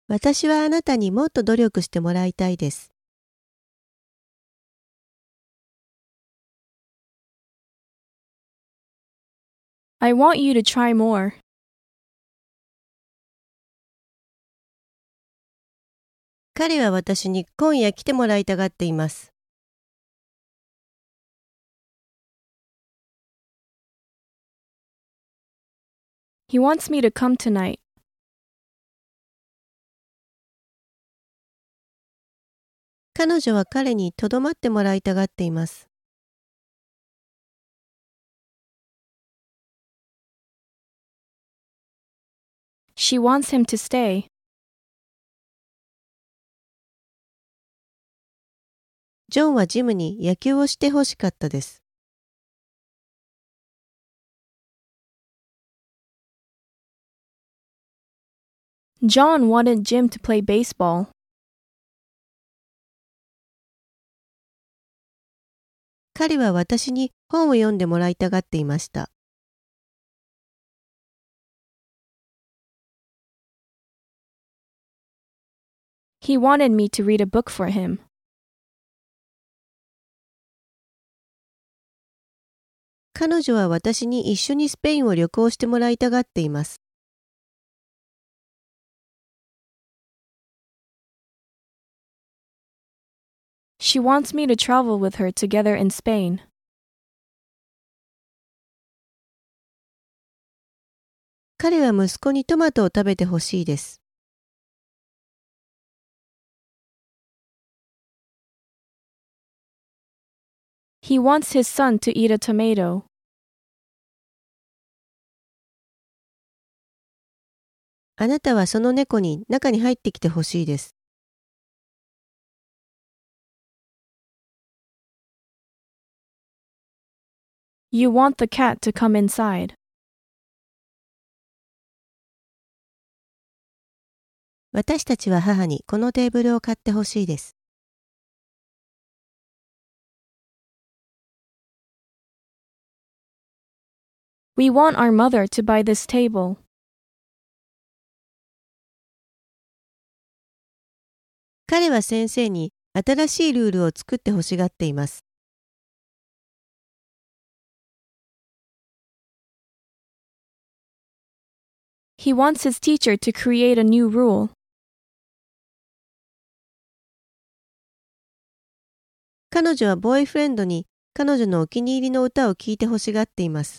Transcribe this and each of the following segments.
私はあなたにもっと努力してもらいたいです。 I want you to try more. 彼は私に今夜来てもらいたがっています。 He wants me to come tonight. 彼女は彼にとどまってもらいたがっています。 She wants him to stay. ジョンはジムに野球をしてほしかったです。 John wanted Jim to play baseball. 彼は私に本を読んでもらいたがっていました。 He wanted me to read a book for him. 彼女は私に一緒にスペインを旅行してもらいたがっています。 She wants me to travel with her together in Spain. 彼は息子にトマトを食べてほしいです。 He wants his son to eat a tomato. あなたはその猫に中に入ってきてほしいです。 You want the cat to come inside. 私たちは母にこのテーブルを買ってほしいです。 We want our mother to buy this table. 彼は先生に新しいルールを作ってほしがっています。 He wants his teacher to create a new rule. 彼女はボーイフレンドに彼女のお気に入りの歌を聴いてほしがっています。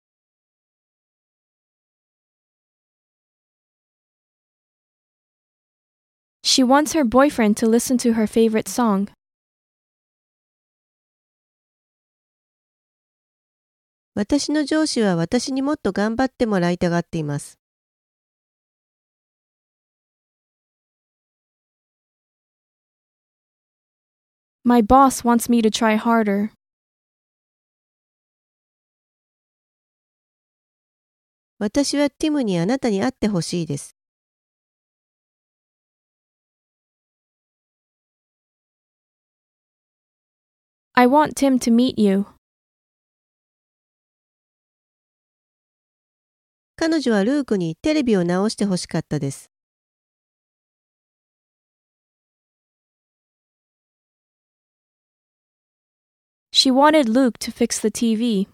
She wants her boyfriend to listen to her favorite song. 私の上司は私にもっと頑張ってもらいたがっています。 My boss wants me to try harder. 私はティムにあなたに会ってほしいです。 I want Tim to meet you. 彼女はルークにテレビを直してほしかったです。 She wanted Luke to fix the TV.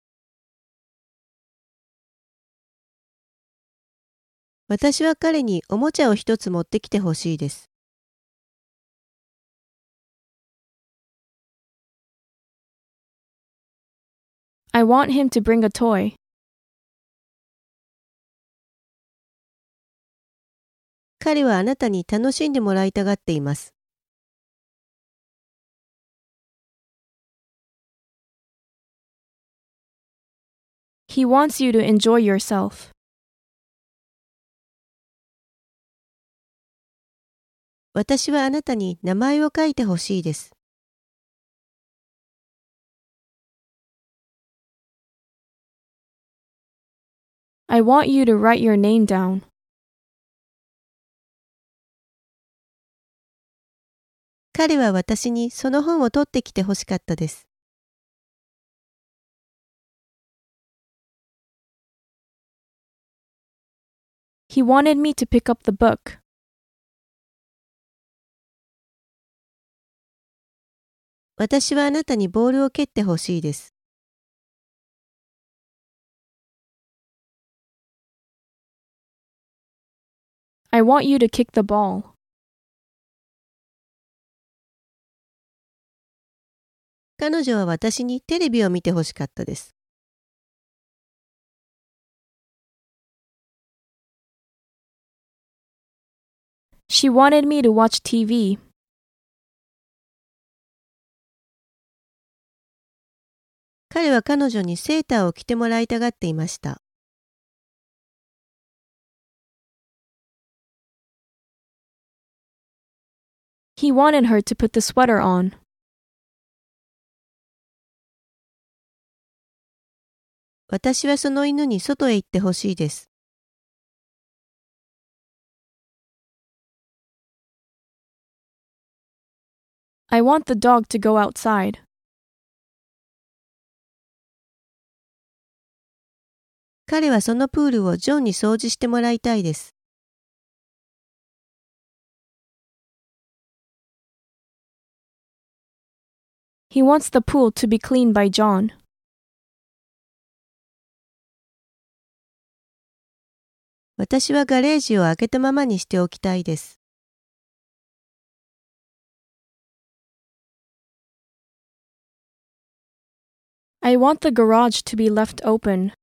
私は彼におもちゃを一つ持ってきてほしいです。 I want him to bring a toy. 彼はあなたに楽しんでもらいたがっています。 He wants you to enjoy yourself. 私はあなたに名前を書いてほしいです。 I want you to write your name down. 彼は私にその本を取ってきてほしかったです。 He wanted me to pick up the book. 私はあなたにボールを蹴ってほしいです。 I want you to kick the ball. 彼女は私にテレビを見てほしかったです。 She wanted me to watch TV. 彼は彼女にセーターを着てもらいたがっていました。 He wanted her to put the sweater on. 私はその犬に外へ行ってほしいです。 I want the dog to go outside. 彼はそのプールをジョンに掃除してもらいたいです。 He wants the pool to be cleaned by John. 私はガレージを開けたままにしておきたいです。 I want the garage to be left open.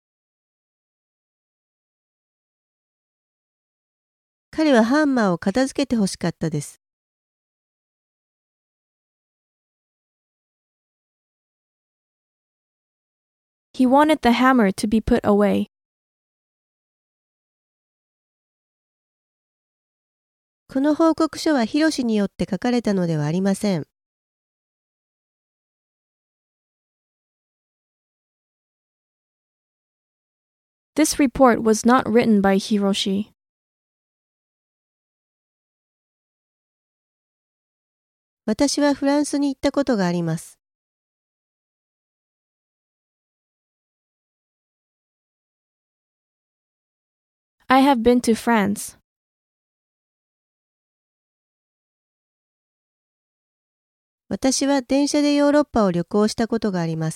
彼はハンマーを片付けてほしかったです。 He wanted the hammer to be put away. この報告書はヒロシによって書かれたのではありません。 This report was not written by Hiroshi. 私はフランスに行ったことがあります。 I have been to France. 私は電車でヨーロッパを旅行したことがあります。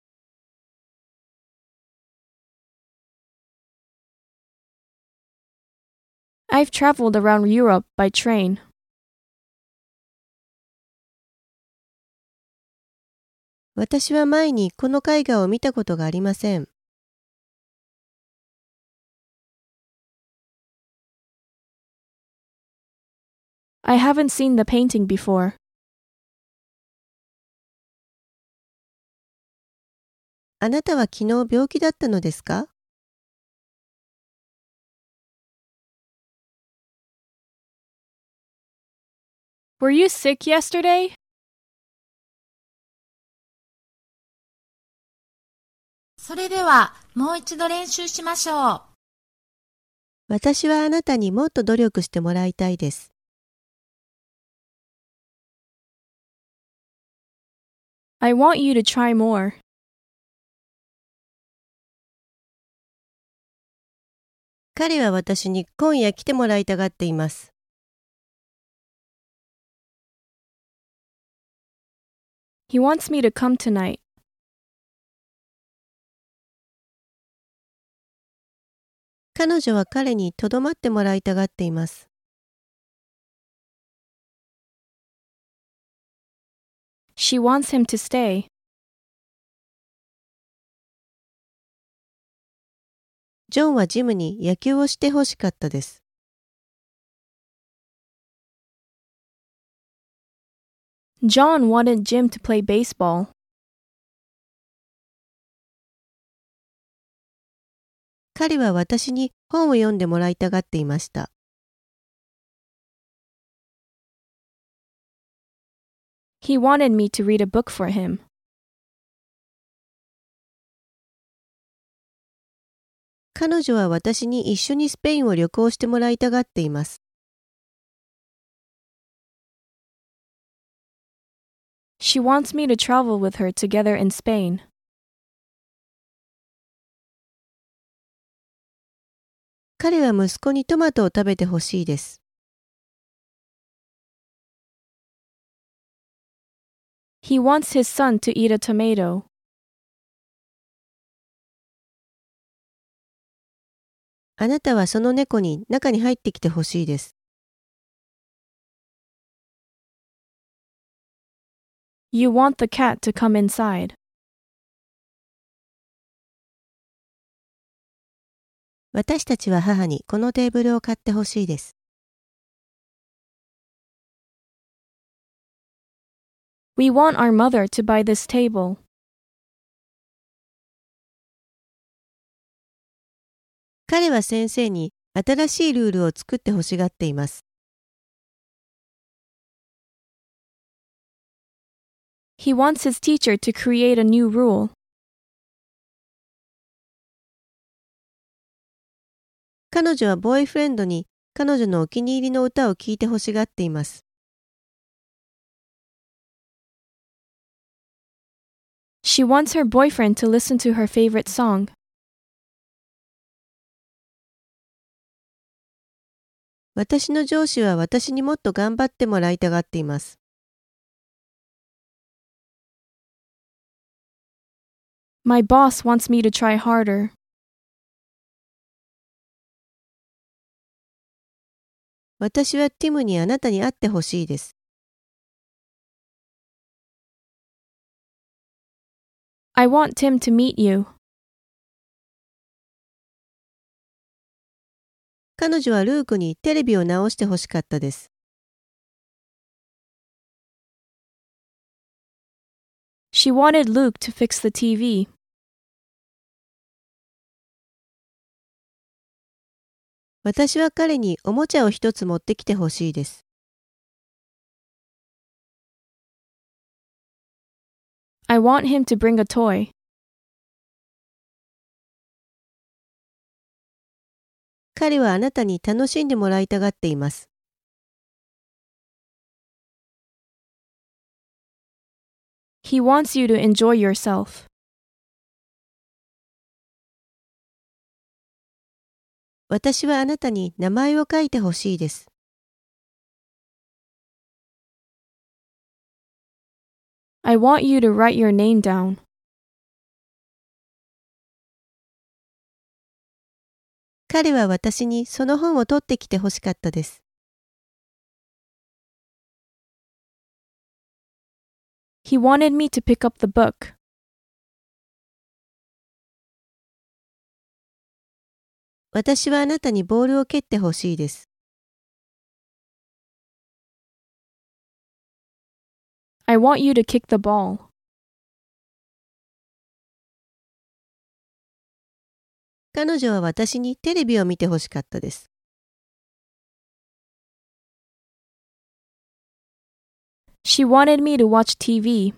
I've traveled around Europe by train. 私は前にこの絵画を見たことがありません。 I haven't seen the painting before. あなたは昨日病気だったのですか？ Were you sick yesterday? それではもう一度練習しましょう。 私はあなたにもっと努力してもらいたいです。 I want you to try more. 彼は私に今夜来てもらいたがっています。 He wants me to come tonight. 彼女は彼にとどまってもらいたがっています。 She wants him to stay. ジョンはジムに野球をしてほしかったです。 John wanted Jim to play baseball. 彼は私に本を読んでもらいたがっていました。 He wanted me to read a book for him. 彼女は私に一緒にスペインを旅行してもらいたがっています。 She wants me to travel with her together in Spain. 彼は息子にトマトを食べてほしいです。 He wants his son to eat a tomato. あなたはその猫に中に入ってきてほしいです。 You want the cat to come inside. 私たちは母にこのテーブルを買ってほしいです。 We want our mother to buy this table. 彼は先生に新しいルールを作ってほしがっています。 He wants his teacher to create a new rule. 彼女はボーイフレンドに彼女のお気に入りの歌を聴いてほしがっています。 She wants her boyfriend to listen to her favorite song. 私の上司は私にもっと頑張ってもらいたがっています。 My boss wants me to try harder. 私はティムにあなたに会ってほしいです。 I want Tim to meet you. 彼女はルークにテレビを直してほしかったです。 She wanted Luke to fix the TV. 私は彼におもちゃを一つ持ってきてほしいです。 I want him to bring a toy. 彼はあなたに楽しんでもらいたがっています。 He wants you to enjoy yourself. 私はあなたに名前を書いてほしいです。 I want you to write your name down. 彼は私にその本を取ってきてほしかったです。 He wanted me to pick up the book. 私はあなたにボールを蹴ってほしいです。 I want you to kick the ball. 彼女は私にテレビを見てほしかったです。 She wanted me to watch TV.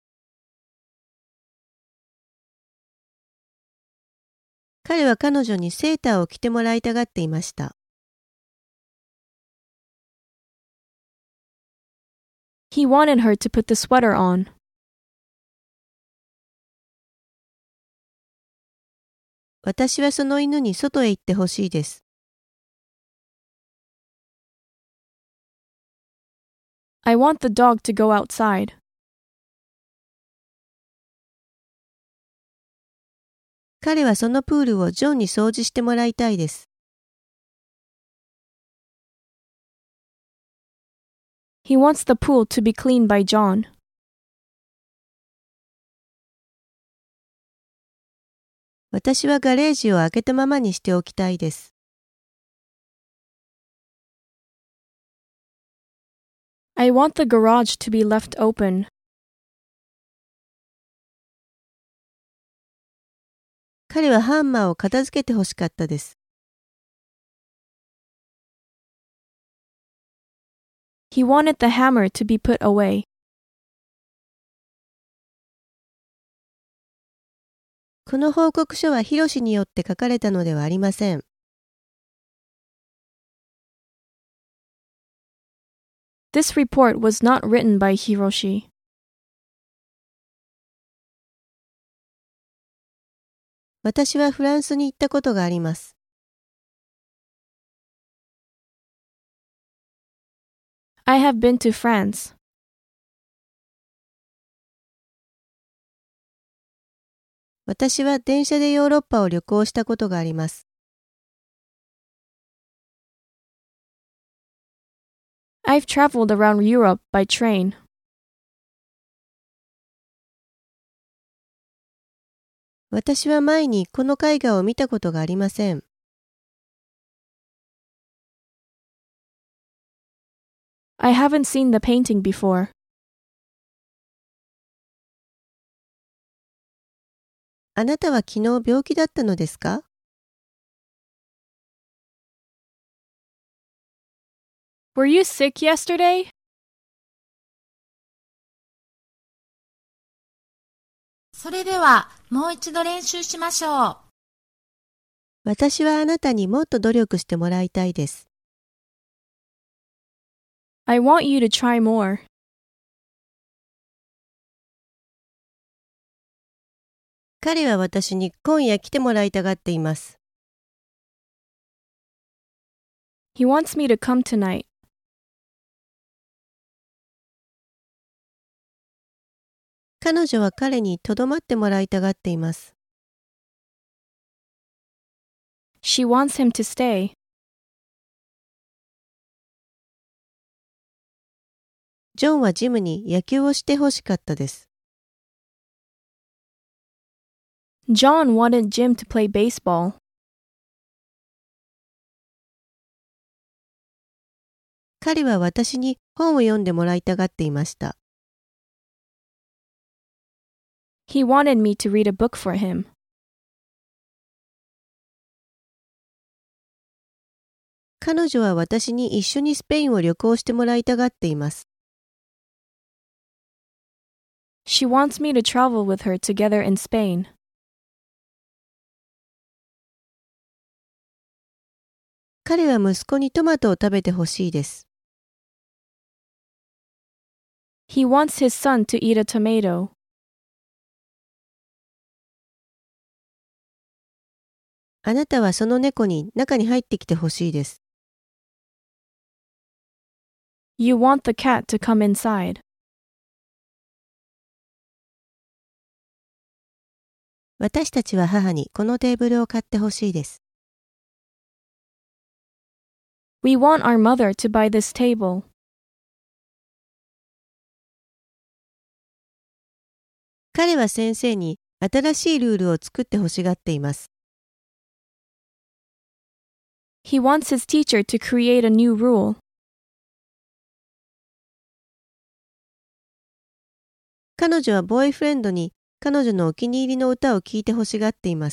彼は彼女にセーターを着てもらいたがっていました。 He wanted her to put the sweater on. 私はその犬に外へ行ってほしいです。 I want the dog to go outside. 彼はそのプールをジョンに掃除してもらいたいです。 He wants the pool to be cleaned by John. 私はガレージを開けたままにしておきたいです。 I want the garage to be left open. 彼はハンマーを片付けてほしかったです。 He wanted the hammer to be put away. この報告書はヒロシによって書かれたのではありません。 This report was not written by Hiroshi. 私はフランスに行ったことがあります。 I have been to France. 私は電車でヨーロッパを旅行したことがあります。 I've traveled around Europe by train. 私は前にこの絵画を見たことがありません。 I haven't seen the painting before. あなたは昨日病気だったのですか？ Were you sick yesterday? それではもう一度練習しましょう。 私はあなたにもっと努力してもらいたいです。 I want you to try more. 彼は私に今夜来てもらいたがっています。 He wants me to come tonight. 彼女は彼にとどまってもらいたがっています。 She wants him to stay. ジョンはジムに野球をしてほしかったです。 John wanted Jim to play baseball. 彼は私に本を読んでもらいたがっていました。 He wanted me to read a book for him. 彼女は私に一緒にスペインを旅行してもらいたがっています。 She wants me to travel with her together in Spain. 彼は息子にトマトを食べてほしいです。 He wants his son to eat a tomato. あなたはその猫に中に入ってきてほしいです。 You want the cat to come inside. 私たちは母にこのテーブルを買ってほしいです。 We want our mother to buy this table. 彼は先生に新しいルールを作ってほしがっています。 He wants his teacher to create a new rule. 彼女はボーイフレンドに彼女のお気に入りの歌を聴いてほしがっています。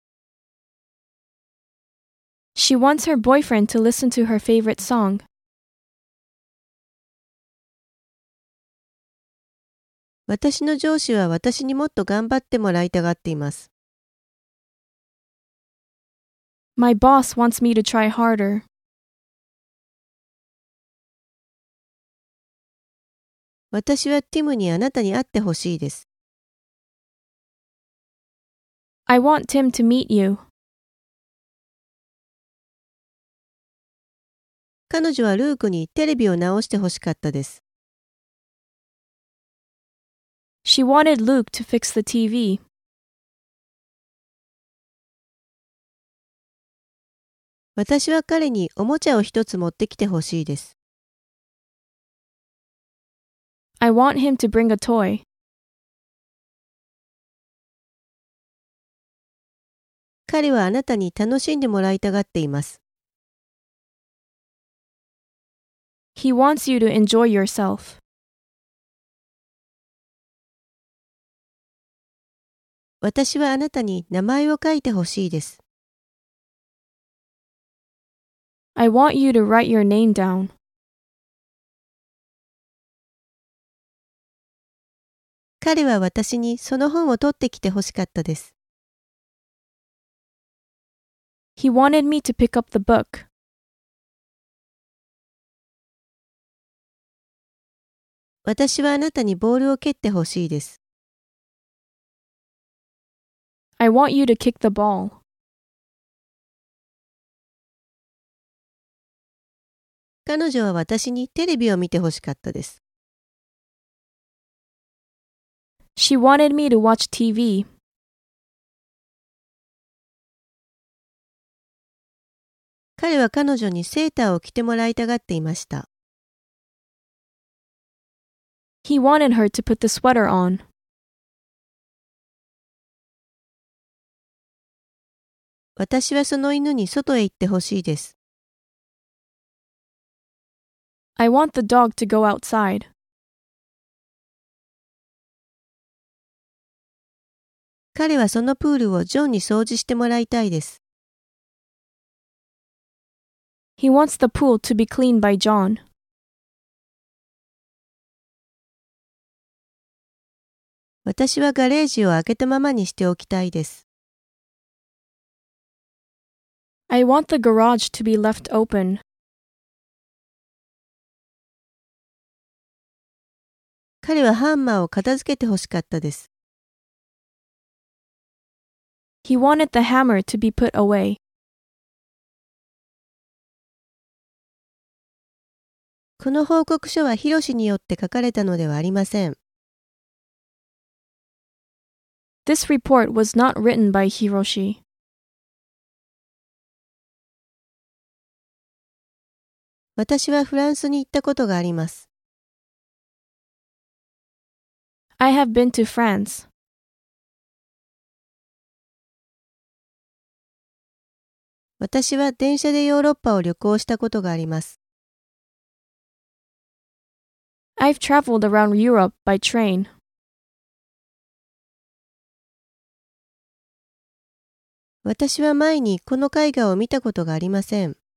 She wants her boyfriend to listen to her favorite song. 私の上司は私にもっと頑張ってもらいたがっています。 My boss wants me to try harder. 私はティムにあなたに会ってほしいです。 I want Tim to meet you. 彼女はルークにテレビを直してほしかったです。 She wanted Luke to fix the TV. 私は彼におもちゃを一つ持ってきてほしいです。 I want him to bring a toy. 彼はあなたに楽しんでもらいたがっています。 He wants you to enjoy yourself. 私はあなたに名前を書いてほしいです。 I want you to write your name down. 彼は私にその本を取ってきてほしかったです。 He wanted me to pick up the book. 私はあなたにボールを蹴ってほしいです。 I want you to kick the ball. 彼女は私にテレビを見てほしかったです。 She wanted me to watch TV. 彼は彼女にセーターを着てもらいたがっていました。 He wanted her to put the sweater on. 私はその犬に外へ行ってほしいです。 I want the dog to go outside. 彼はそのプールをジョンに掃除してもらいたいです。 He wants the pool to be cleaned by John. 私はガレージを開けたままにしておきたいです。 I want the garage to be left open. 彼はハンマーを片付けてほしかったです。 He wanted the hammer to be put away. この報告書はヒロシによって書かれたのではありません。 This report was not written by Hiroshi. 私はフランスに行ったことがあります。 I have been to France. 私は電車でヨーロッパを旅行したことがあります。 I've traveled around Europe by train. 私は前にこの絵画を見たことがありません。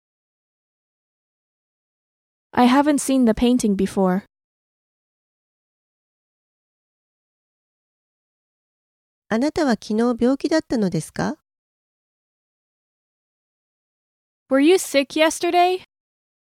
I haven't seen the painting before. あなたは昨日病気だったのですか？ Were you sick yesterday?